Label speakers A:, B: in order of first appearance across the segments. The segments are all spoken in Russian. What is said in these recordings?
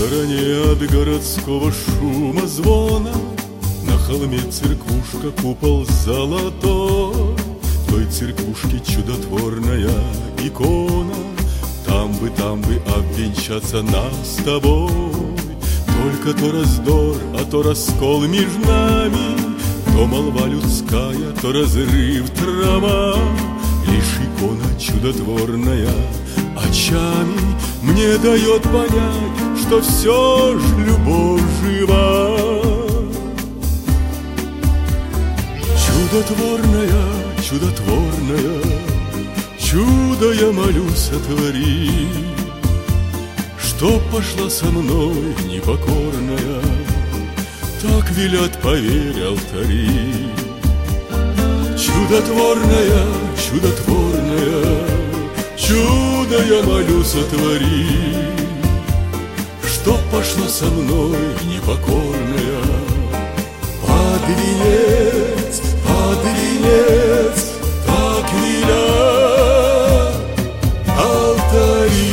A: стороне от городского шума звона на холме церквушка, купол золотой. В той церквушке чудотворная икона. Там бы обвенчаться нас с тобой. Только то раздор, а то раскол между нами, то молва людская, то разрыв трава. Лишь икона чудотворная очами мне дает понять, что все ж любовь жива. Чудотворная, чудотворная, чудо я молюсь сотвори, что пошла со мной непокорная, так велят, поверь, алтари. Чудотворная, чудотворная, чудо я молюсь сотвори, что пошла со мной непокорная. Под венец, так велят алтари.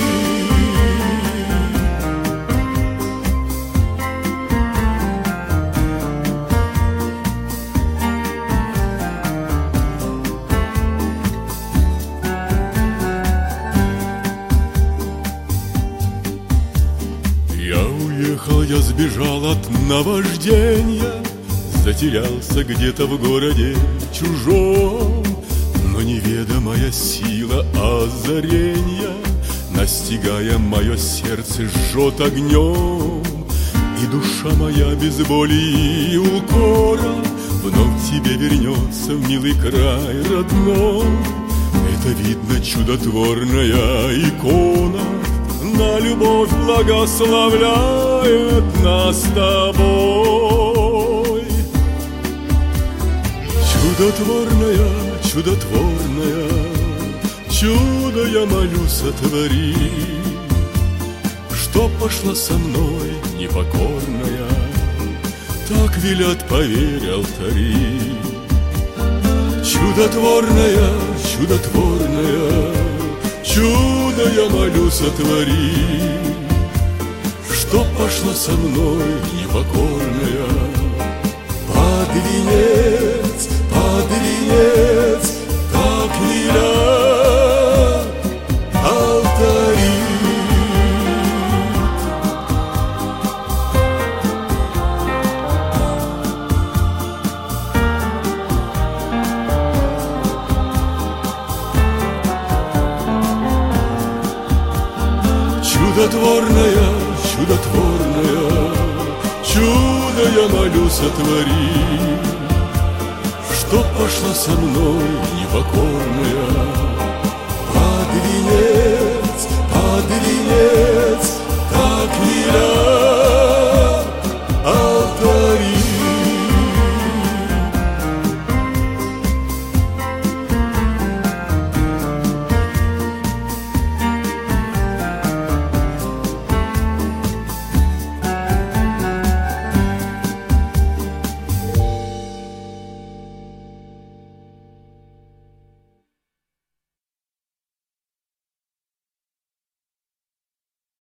A: Я сбежал от наваждения, затерялся где-то в городе чужом, но неведомая сила озарения, настигая мое сердце, жжет огнем, и душа моя без боли и укора вновь тебе вернется в милый край родной. Это видно чудотворная икона, на любовь благословляет нас с тобой. Чудотворная, чудотворная, чудо я молюсь сотвори, что пошла со мной непокорная, так велят, поверь, алтари. Чудотворная, чудотворная, чудо я молюсь сотвори, что пошла со мной непокорная. Под венец, так велят алтари. Чудотворная, чудотворная, чудо я молюсь сотвори, что пошла со мной непокорная.